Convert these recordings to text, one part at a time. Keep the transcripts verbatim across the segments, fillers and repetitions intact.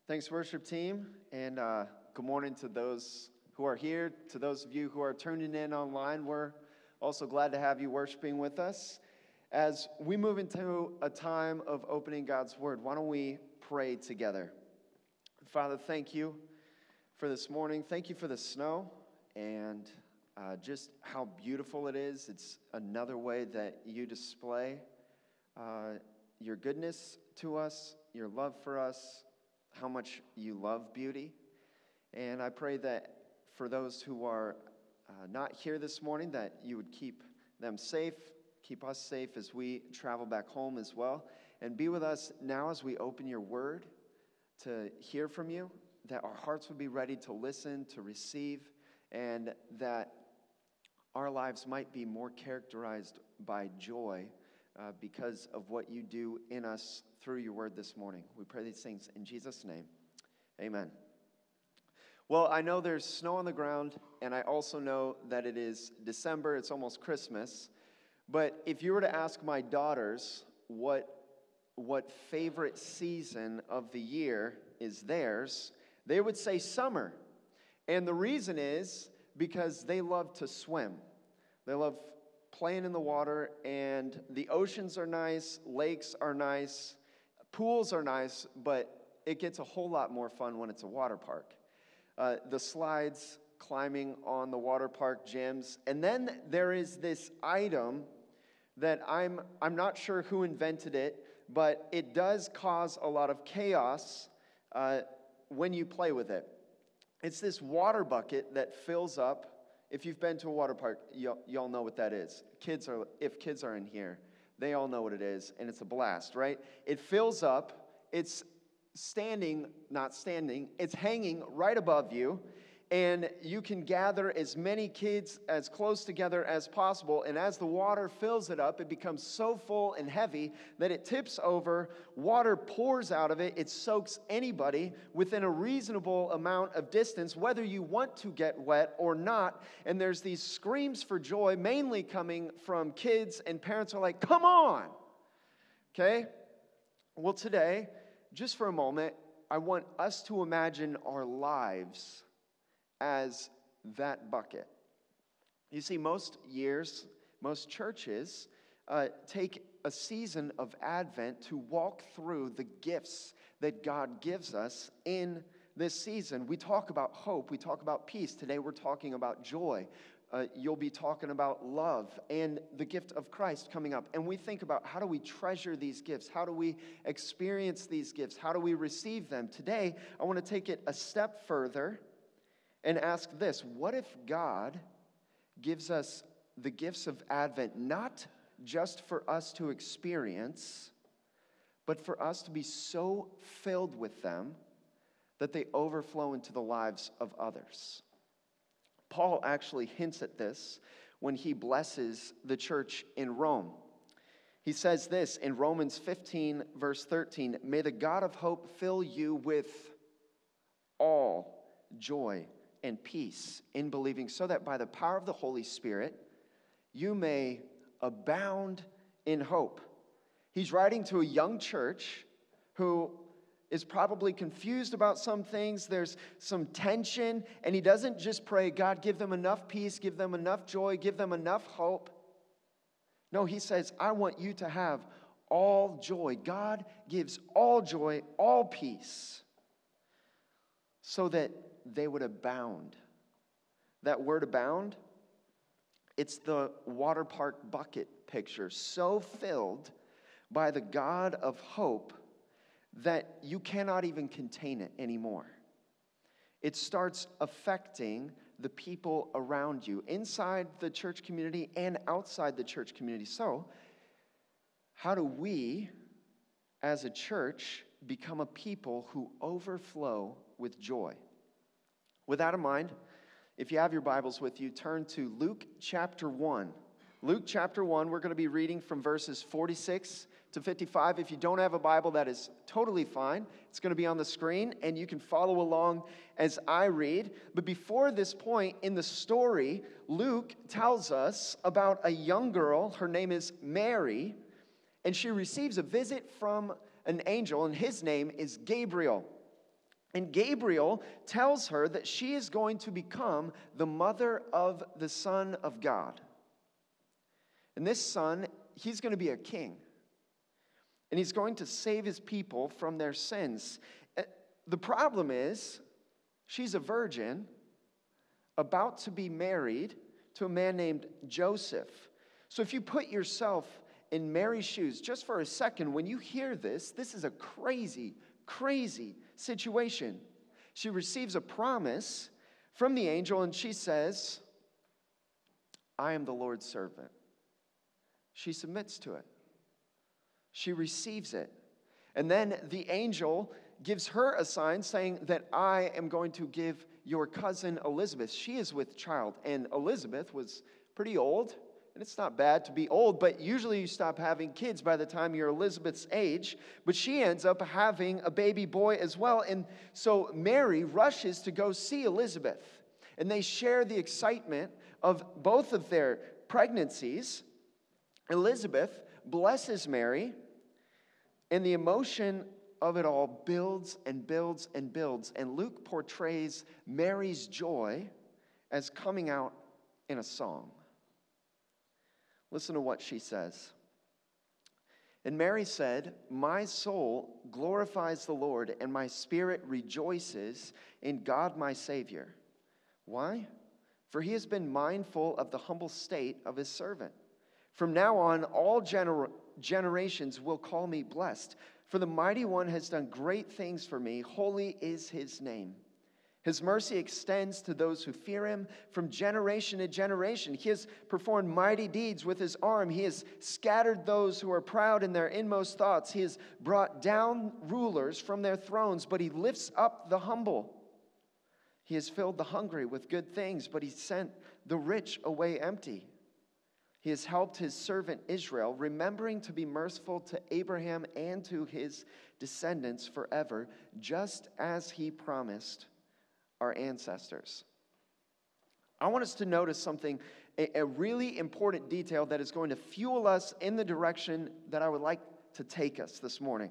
Thanks, worship team, and uh, good morning to those who are here, to those of you who are tuning in online. We're also glad to have you worshiping with us. As we move into a time of opening God's Word, why don't we pray together? Father, thank you for this morning. Thank you for the snow and uh, just how beautiful it is. It's another way that you display uh, your goodness to us, your love for us, how much you love beauty. And I pray that for those who are uh, not here this morning, that you would keep them safe, keep us safe as we travel back home as well. And be with us now as we open your word to hear from you, that our hearts would be ready to listen, to receive, and that our lives might be more characterized by joy uh, because of what you do in us through your word this morning. We pray these things in Jesus' name. Amen. Well, I know there's snow on the ground, and I also know that it is December. It's almost Christmas. But if you were to ask my daughters what, what favorite season of the year is theirs, they would say summer. And the reason is because they love to swim. They love playing in the water, and the oceans are nice, lakes are nice, pools are nice, but it gets a whole lot more fun when it's a water park. Uh, the slides, climbing on the water park gyms, and then there is this item that I'm I'm not sure who invented it, but it does cause a lot of chaos uh, when you play with it. It's this water bucket that fills up. If you've been to a water park, y'all, y'all know what that is. Kids are, if kids are in here, they all know what it is, and it's a blast, right? It fills up. It's standing, not standing, it's hanging right above you, and you can gather as many kids as close together as possible, and as the water fills it up, it becomes so full and heavy that it tips over, water pours out of it, it soaks anybody within a reasonable amount of distance, whether you want to get wet or not, and there's these screams for joy, mainly coming from kids, and parents are like, come on, okay? Well, today, just for a moment, I want us to imagine our lives as that bucket. You see, most years, most churches uh, take a season of Advent to walk through the gifts that God gives us in this season. We talk about hope. We talk about peace. Today we're talking about joy. Uh, you'll be talking about love and the gift of Christ coming up. And we think about how do we treasure these gifts? How do we experience these gifts? How do we receive them? Today, I want to take it a step further and ask this. What if God gives us the gifts of Advent not just for us to experience, but for us to be so filled with them that they overflow into the lives of others? Paul actually hints at this when he blesses the church in Rome. He says this in Romans fifteen, verse thirteen, "May the God of hope fill you with all joy and peace in believing, so that by the power of the Holy Spirit you may abound in hope." He's writing to a young church who is probably confused about some things. There's some tension, and he doesn't just pray, God, give them enough peace, give them enough joy, give them enough hope. No, he says, I want you to have all joy. God gives all joy, all peace, so that they would abound. That word abound, it's the water park bucket picture, so filled by the God of hope that you cannot even contain it anymore. It starts affecting the people around you, inside the church community and outside the church community. So, how do we, as a church, become a people who overflow with joy? With that in mind, if you have your Bibles with you, turn to Luke chapter one. Luke chapter one, we're going to be reading from verses forty-six to fifty-five. If you don't have a Bible, that is totally fine. It's going to be on the screen, and you can follow along as I read. But before this point in the story, Luke tells us about a young girl. Her name is Mary, and she receives a visit from an angel, and his name is Gabriel. And Gabriel tells her that she is going to become the mother of the Son of God. And this son, he's going to be a king. And he's going to save his people from their sins. The problem is, she's a virgin about to be married to a man named Joseph. So if you put yourself in Mary's shoes just for a second, when you hear this, this is a crazy, crazy situation. She receives a promise from the angel and she says, I am the Lord's servant. She submits to it. She receives it. And then the angel gives her a sign saying that I am going to give your cousin Elizabeth. She is with child. And Elizabeth was pretty old. And it's not bad to be old, but usually you stop having kids by the time you're Elizabeth's age. But she ends up having a baby boy as well. And so Mary rushes to go see Elizabeth. And they share the excitement of both of their pregnancies. Elizabeth blesses Mary, and the emotion of it all builds and builds and builds. And Luke portrays Mary's joy as coming out in a song. Listen to what she says. And Mary said, my soul glorifies the Lord, and my spirit rejoices in God my Savior. Why? For he has been mindful of the humble state of his servant. From now on, all gener- generations will call me blessed. For the Mighty One has done great things for me. Holy is his name. His mercy extends to those who fear him from generation to generation. He has performed mighty deeds with his arm. He has scattered those who are proud in their inmost thoughts. He has brought down rulers from their thrones, but he lifts up the humble. He has filled the hungry with good things, but he sent the rich away empty. He has helped his servant Israel, remembering to be merciful to Abraham and to his descendants forever, just as he promised our ancestors. I want us to notice something, a, a really important detail that is going to fuel us in the direction that I would like to take us this morning.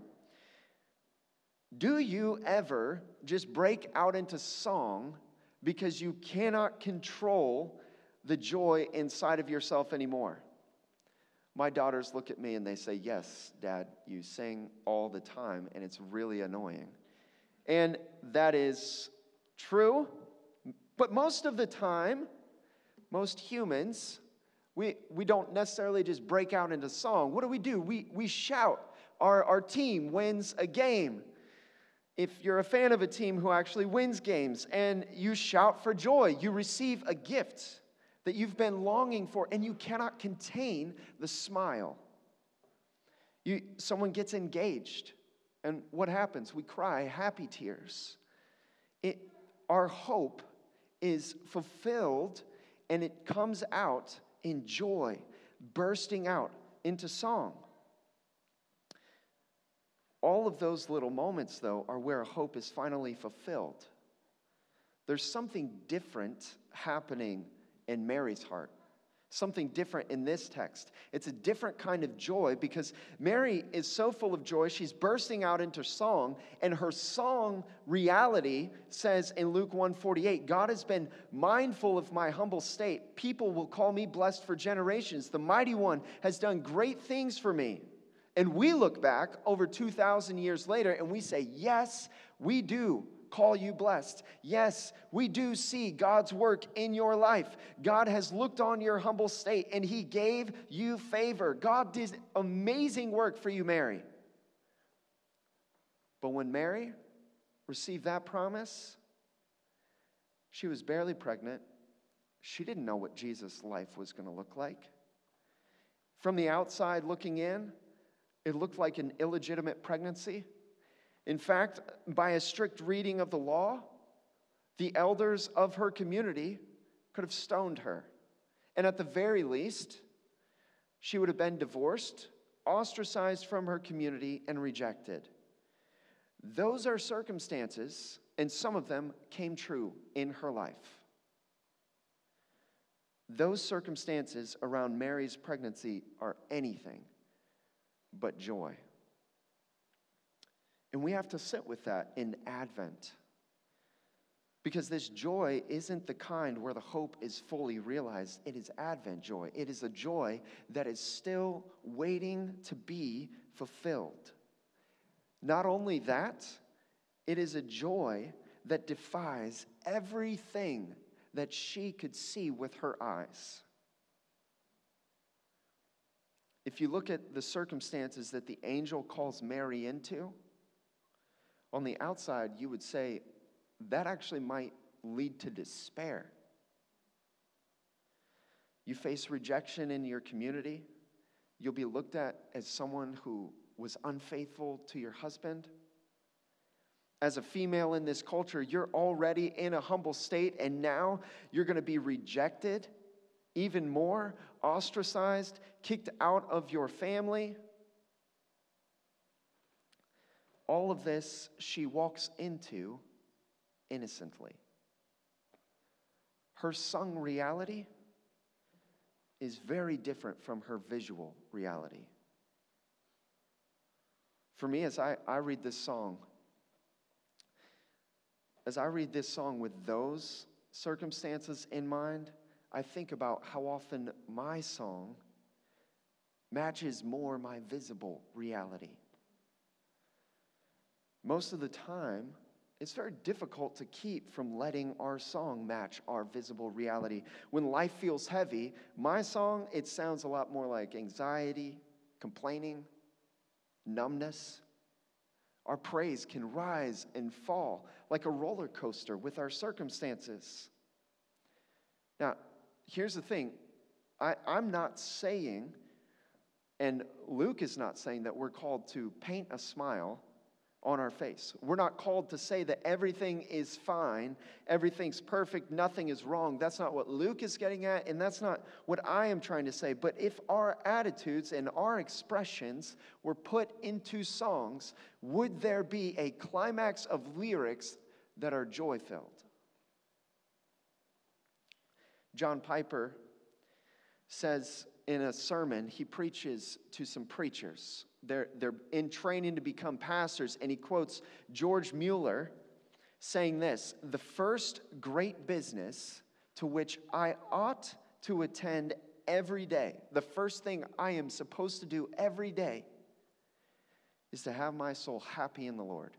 Do you ever just break out into song because you cannot control the joy inside of yourself anymore? My daughters look at me and they say, yes, Dad, you sing all the time and it's really annoying. And that is true, but most of the time, most humans, we, we don't necessarily just break out into song. What do we do? We, we shout. Our, our team wins a game. If you're a fan of a team who actually wins games and you shout for joy, you receive a gift that you've been longing for, and you cannot contain the smile. You, someone gets engaged, and what happens? We cry happy tears. It, our hope is fulfilled, and it comes out in joy, bursting out into song. All of those little moments, though, are where hope is finally fulfilled. There's something different happening in Mary's heart. Something different in this text. It's a different kind of joy because Mary is so full of joy, she's bursting out into song, and her song reality says in Luke one forty-eight, God has been mindful of my humble state. People will call me blessed for generations. The Mighty One has done great things for me. And we look back over two thousand years later and we say, yes, we do call you blessed. Yes, we do see God's work in your life. God has looked on your humble state and he gave you favor. God did amazing work for you, Mary. But when Mary received that promise, she was barely pregnant. She didn't know what Jesus' life was going to look like. From the outside looking in, it looked like an illegitimate pregnancy. In fact, by a strict reading of the law, the elders of her community could have stoned her. And at the very least, she would have been divorced, ostracized from her community, and rejected. Those are circumstances, and some of them came true in her life. Those circumstances around Mary's pregnancy are anything but joy. And we have to sit with that in Advent. Because this joy isn't the kind where the hope is fully realized. It is Advent joy. It is a joy that is still waiting to be fulfilled. Not only that, it is a joy that defies everything that she could see with her eyes. If you look at the circumstances that the angel calls Mary into, on the outside you would say that actually might lead to despair. You face rejection in your community. You'll be looked at as someone who was unfaithful to your husband. As a female in this culture, you're already in a humble state, and now you're going to be rejected even more, ostracized, kicked out of your family. All of this she walks into innocently. Her sung reality is very different from her visual reality. For me, as I, I read this song, as I read this song with those circumstances in mind, I think about how often my song matches more my visible reality. Most of the time, it's very difficult to keep from letting our song match our visible reality. When life feels heavy, my song, it sounds a lot more like anxiety, complaining, numbness. Our praise can rise and fall like a roller coaster with our circumstances. Now, here's the thing. I, I'm not saying, and Luke is not saying, that we're called to paint a smile on our face. We're not called to say that everything is fine, everything's perfect, nothing is wrong. That's not what Luke is getting at, and that's not what I am trying to say. But if our attitudes and our expressions were put into songs, would there be a climax of lyrics that are joy-filled? John Piper says in a sermon, he preaches to some preachers. They're, they're in training to become pastors, and he quotes George Mueller saying this: "The first great business to which I ought to attend every day, the first thing I am supposed to do every day, is to have my soul happy in the Lord."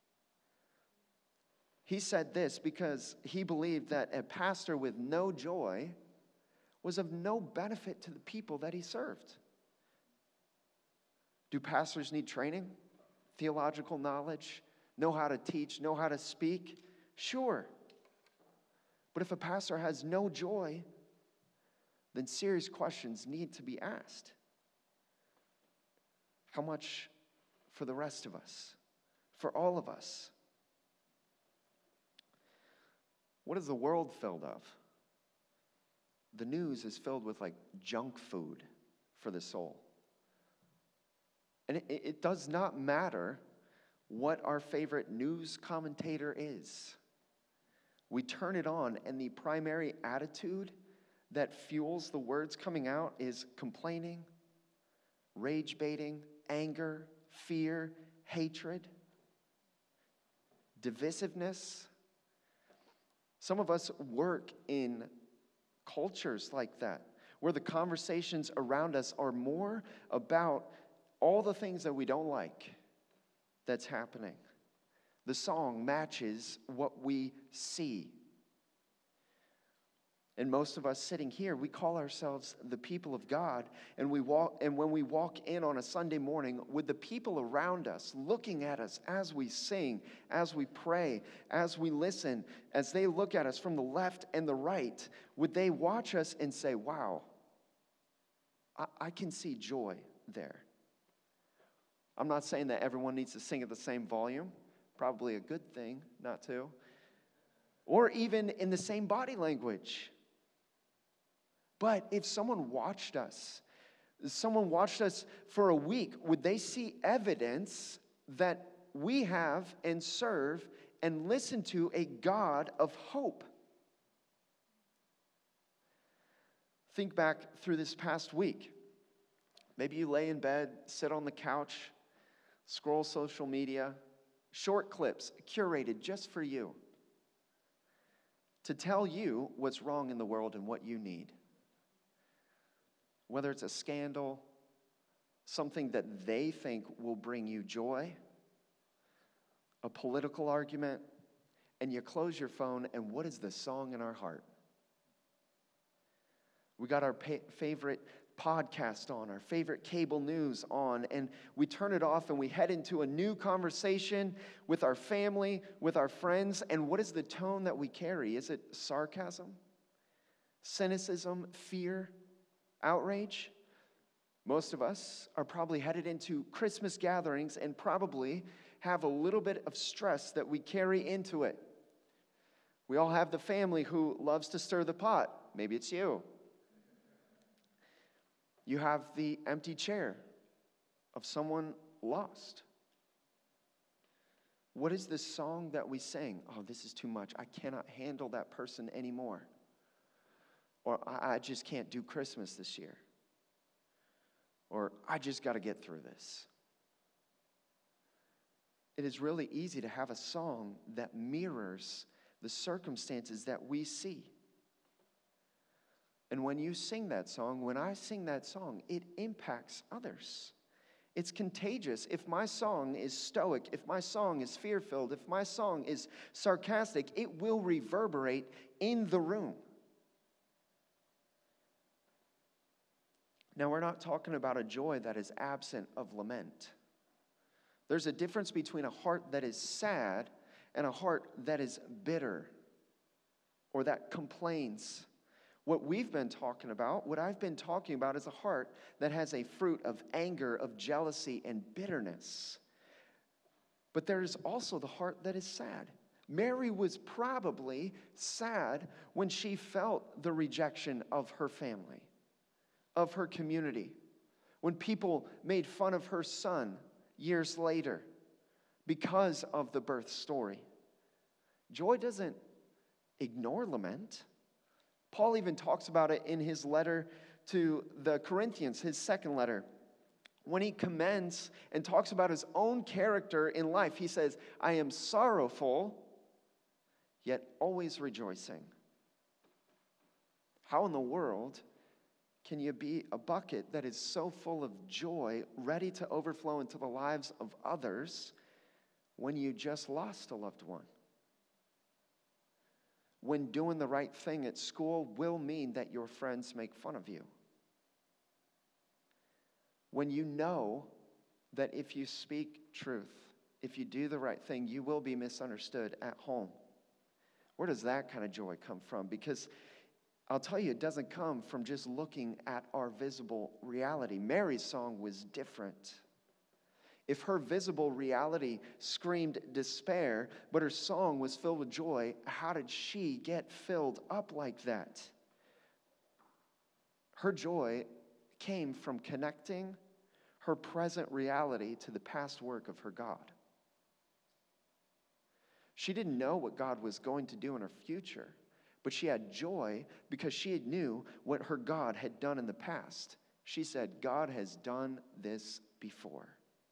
He said this because he believed that a pastor with no joy was of no benefit to the people that he served. Do pastors need training, theological knowledge, know how to teach, know how to speak? Sure. But if a pastor has no joy, then serious questions need to be asked. How much for the rest of us? For all of us? What is the world filled of? The news is filled with like junk food for the soul. And it, it does not matter what our favorite news commentator is. We turn it on, and the primary attitude that fuels the words coming out is complaining, rage baiting, anger, fear, hatred, divisiveness. Some of us work in cultures like that, where the conversations around us are more about all the things that we don't like that's happening. The song matches what we see. And most of us sitting here, we call ourselves the people of God, and we walk, and when we walk in on a Sunday morning with the people around us looking at us as we sing, as we pray, as we listen, as they look at us from the left and the right, would they watch us and say, wow, I, I can see joy there? I'm not saying that everyone needs to sing at the same volume. Probably a good thing not to. Or even in the same body language. But if someone watched us, someone watched us for a week, would they see evidence that we have and serve and listen to a God of hope? Think back through this past week. Maybe you lay in bed, sit on the couch, scroll social media, short clips curated just for you. to tell you what's wrong in the world and what you need. Whether it's a scandal, something that they think will bring you joy, a political argument, and you close your phone, and what is the song in our heart? We got our pa- favorite podcast on, our favorite cable news on, and we turn it off and we head into a new conversation with our family, with our friends, and what is the tone that we carry? Is it sarcasm, cynicism, fear, outrage? Most of us are probably headed into Christmas gatherings and probably have a little bit of stress that we carry into it. We all have the family who loves to stir the pot. Maybe it's you. You have the empty chair of someone lost. What is this song that we sing? Oh, this is too much. I cannot handle that person anymore. Or I, I just can't do Christmas this year. Or I just got to get through this. It is really easy to have a song that mirrors the circumstances that we see. And when you sing that song, when I sing that song, it impacts others. It's contagious. If my song is stoic, if my song is fear-filled, if my song is sarcastic, it will reverberate in the room. Now, we're not talking about a joy that is absent of lament. There's a difference between a heart that is sad and a heart that is bitter or that complains. What we've been talking about, what I've been talking about is a heart that has a fruit of anger, of jealousy, and bitterness. But there's also the heart that is sad. Mary was probably sad when she felt the rejection of her family, of her community, when people made fun of her son years later because of the birth story. Joy doesn't ignore lament. Paul even talks about it in his letter to the Corinthians, his second letter. When he commends and talks about his own character in life, he says, I am sorrowful, yet always rejoicing. How in the world can you be a bucket that is so full of joy, ready to overflow into the lives of others when you just lost a loved one? When doing the right thing at school will mean that your friends make fun of you. When you know that if you speak truth, if you do the right thing, you will be misunderstood at home. Where does that kind of joy come from? Because I'll tell you, it doesn't come from just looking at our visible reality. Mary's song was different. If her visible reality screamed despair, but her song was filled with joy, how did she get filled up like that? Her joy came from connecting her present reality to the past work of her God. She didn't know what God was going to do in her future, but she had joy because she knew what her God had done in the past. She said, God has done this before.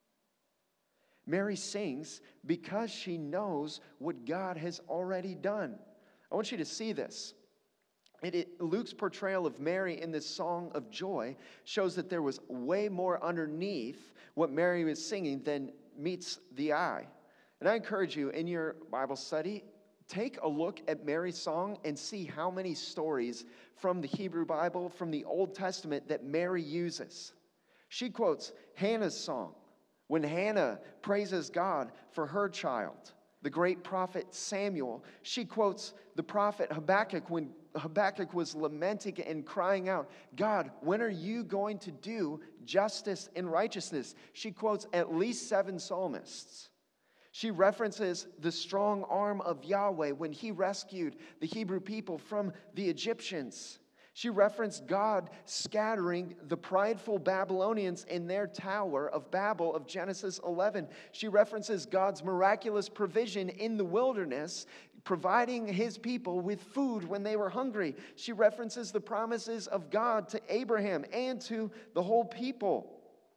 Mary sings because she knows what God has already done. I want you to see this. It, it, Luke's portrayal of Mary in this song of joy shows that there was way more underneath what Mary was singing than meets the eye. And I encourage you, in your Bible study, take a look at Mary's song and see how many stories from the Hebrew Bible, from the Old Testament, that Mary uses. She quotes Hannah's song, when Hannah praises God for her child. The great prophet Samuel, she quotes the prophet Habakkuk when Habakkuk was lamenting and crying out, God, when are you going to do justice and righteousness? She quotes at least seven psalmists. She references the strong arm of Yahweh when he rescued the Hebrew people from the Egyptians. She referenced God scattering the prideful Babylonians in their Tower of Babel of Genesis eleven. She references God's miraculous provision in the wilderness, providing his people with food when they were hungry. She references the promises of God to Abraham and to the whole people.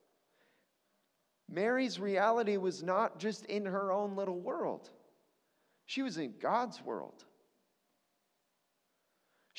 Mary's reality was not just in her own little world. She was in God's world.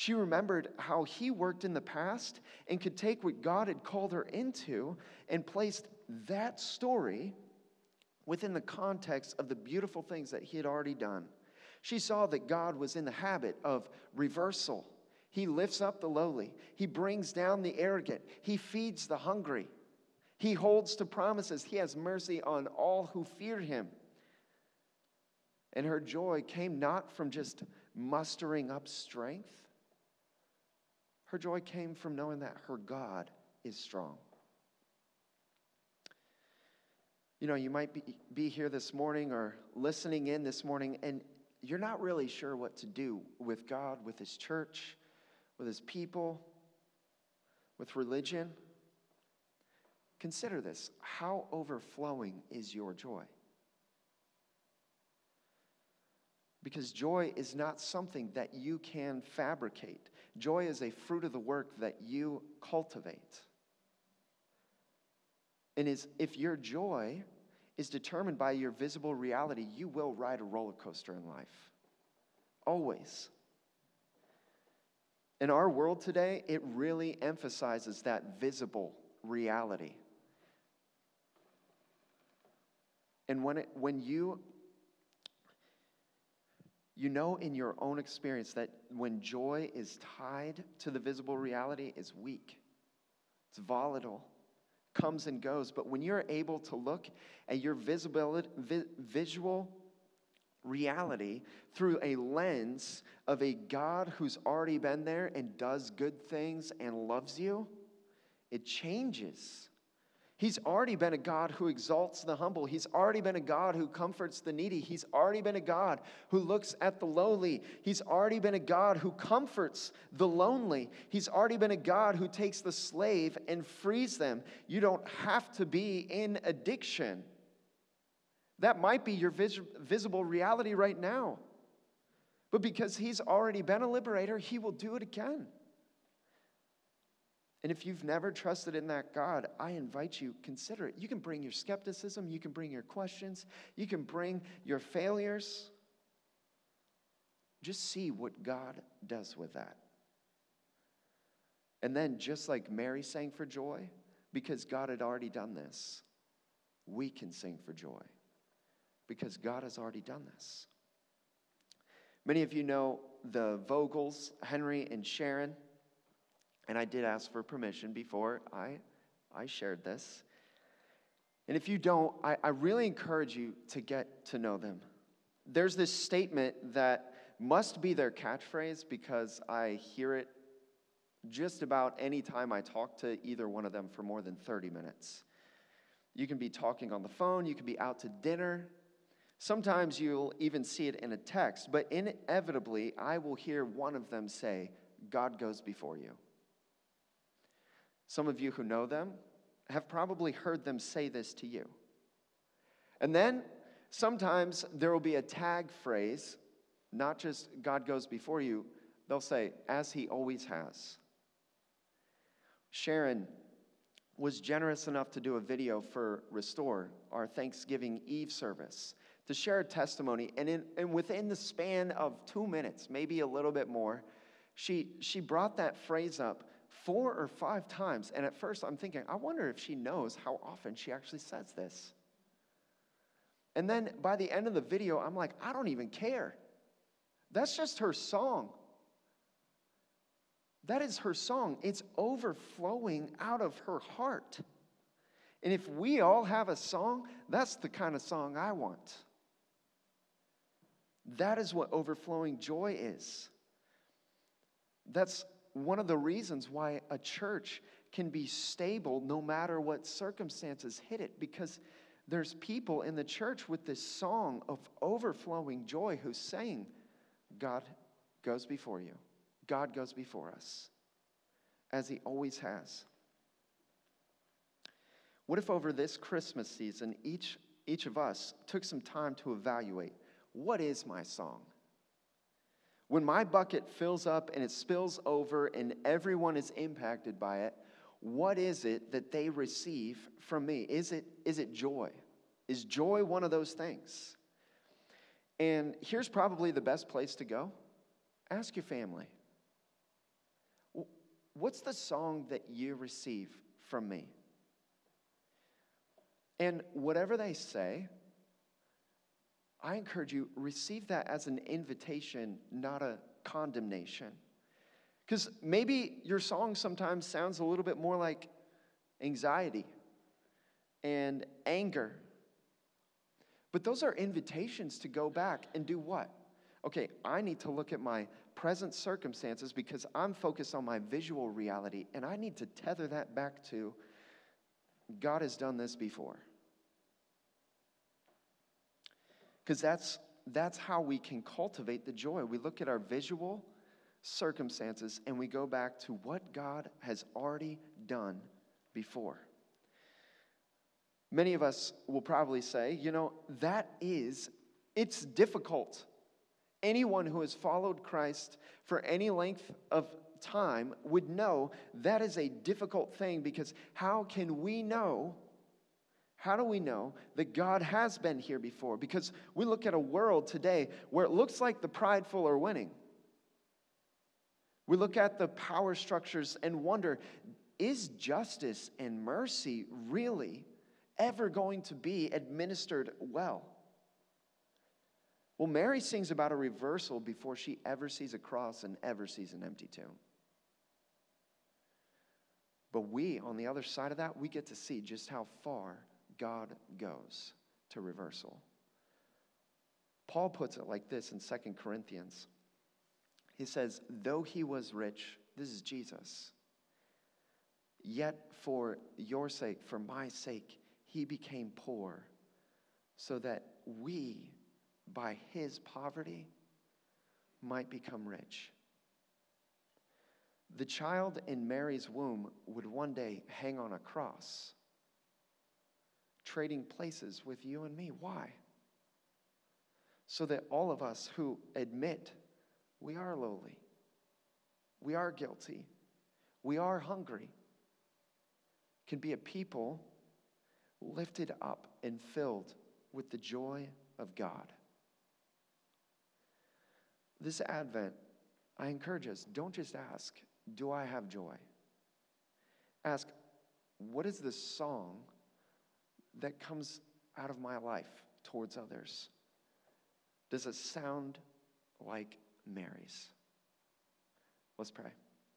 She remembered how he worked in the past and could take what God had called her into and placed that story within the context of the beautiful things that he had already done. She saw that God was in the habit of reversal. He lifts up the lowly. He brings down the arrogant. He feeds the hungry. He holds to promises. He has mercy on all who fear him. And her joy came not from just mustering up strength. Her joy came from knowing that her God is strong. You know, you might be, be here this morning or listening in this morning, and you're not really sure what to do with God, with his church, with his people, with religion. Consider this. How overflowing is your joy? Because joy is not something that you can fabricate. Joy is a fruit of the work that you cultivate. And is, if your joy is determined by your visible reality, you will ride a roller coaster in life. Always. In our world today, it really emphasizes that visible reality. And when it, when you You know in your own experience that when joy is tied to the visible reality, it's weak. It's volatile. Comes and goes. But when you're able to look at your visibility, vi- visual reality through a lens of a God who's already been there and does good things and loves you, it changes. He's already been a God who exalts the humble. He's already been a God who comforts the needy. He's already been a God who looks at the lowly. He's already been a God who comforts the lonely. He's already been a God who takes the slave and frees them. You don't have to be in addiction. That might be your vis- visible reality right now. But because he's already been a liberator, he will do it again. And if you've never trusted in that God, I invite you, consider it. You can bring your skepticism. You can bring your questions. You can bring your failures. Just see what God does with that. And then, just like Mary sang for joy, because God had already done this, we can sing for joy because God has already done this. Many of you know the Vogels, Henry and Sharon. And I did ask for permission before I, I shared this. And if you don't, I, I really encourage you to get to know them. There's this statement that must be their catchphrase because I hear it just about any time I talk to either one of them for more than thirty minutes. You can be talking on the phone, you can be out to dinner. Sometimes you'll even see it in a text, but inevitably I will hear one of them say, God goes before you. Some of you who know them have probably heard them say this to you. And then sometimes there will be a tag phrase, not just God goes before you, they'll say, as he always has. Sharon was generous enough to do a video for Restore, our Thanksgiving Eve service, to share a testimony. And, in, and within the span of two minutes, maybe a little bit more, she, she brought that phrase up four or five times. And at first I'm thinking, I wonder if she knows how often she actually says this. And then by the end of the video, I'm like, I don't even care. That's just her song. That is her song. It's overflowing out of her heart. And if we all have a song, that's the kind of song I want. That is what overflowing joy is. That's one of the reasons why a church can be stable no matter what circumstances hit it, because there's people in the church with this song of overflowing joy who's saying, God goes before you. God goes before us, as he always has. What if over this Christmas season, each, each of us took some time to evaluate, what is my song? When my bucket fills up and it spills over and everyone is impacted by it, what is it that they receive from me? Is it, is it joy? Is joy one of those things? And here's probably the best place to go. Ask your family. what's the song that you receive from me? And whatever they say, I encourage you, receive that as an invitation, not a condemnation. Because maybe your song sometimes sounds a little bit more like anxiety and anger. But those are invitations to go back and do what? Okay, I need to look at my present circumstances because I'm focused on my visual reality, and I need to tether that back to God has done this before. Because that's, that's how we can cultivate the joy. We look at our visual circumstances and we go back to what God has already done before. Many of us will probably say, you know, that is, it's difficult. Anyone who has followed Christ for any length of time would know that is a difficult thing, because how can we know, how do we know that God has been here before? Because we look at a world today where it looks like the prideful are winning. We look at the power structures and wonder, is justice and mercy really ever going to be administered well? Well, Mary sings about a reversal before she ever sees a cross and ever sees an empty tomb. But we, on the other side of that, we get to see just how far God goes to reversal. Paul puts it like this in Second Corinthians. He says, though he was rich, this is Jesus, yet for your sake, for my sake, he became poor, so that we, by his poverty, might become rich. The child in Mary's womb would one day hang on a cross, trading places with you and me. Why? So that all of us who admit we are lowly, we are guilty, we are hungry, can be a people lifted up and filled with the joy of God. This Advent, I encourage us, don't just ask, do I have joy? Ask, what is the song that comes out of my life towards others? Does it sound like Mary's? Let's pray.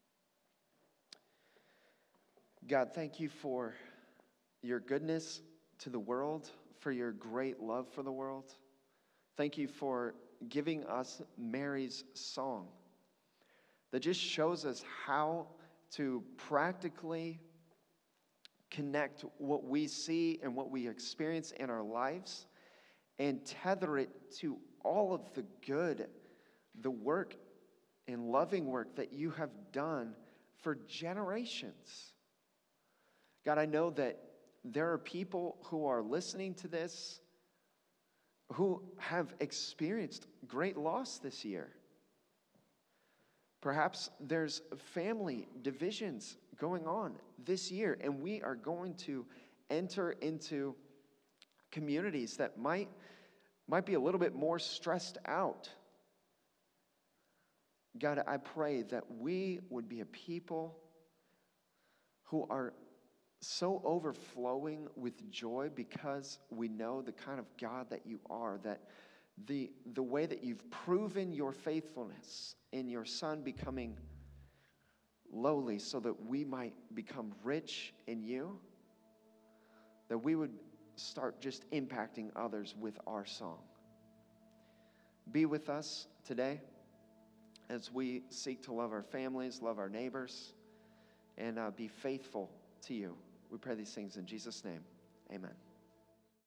God, thank you for your goodness to the world, for your great love for the world. Thank you for giving us Mary's song that just shows us how to practically connect what we see and what we experience in our lives and tether it to all of the good, the work and loving work that you have done for generations. God, I know that there are people who are listening to this who have experienced great loss this year. Perhaps there's family divisions going on this year, and we are going to enter into communities that might, might be a little bit more stressed out. God, I pray that we would be a people who are so overflowing with joy because we know the kind of God that you are, that the, the way that you've proven your faithfulness in your Son becoming lowly so that we might become rich in you, that we would start just impacting others with our song. Be with us today as we seek to love our families, love our neighbors, and uh, be faithful to you. We pray these things in Jesus' name. Amen.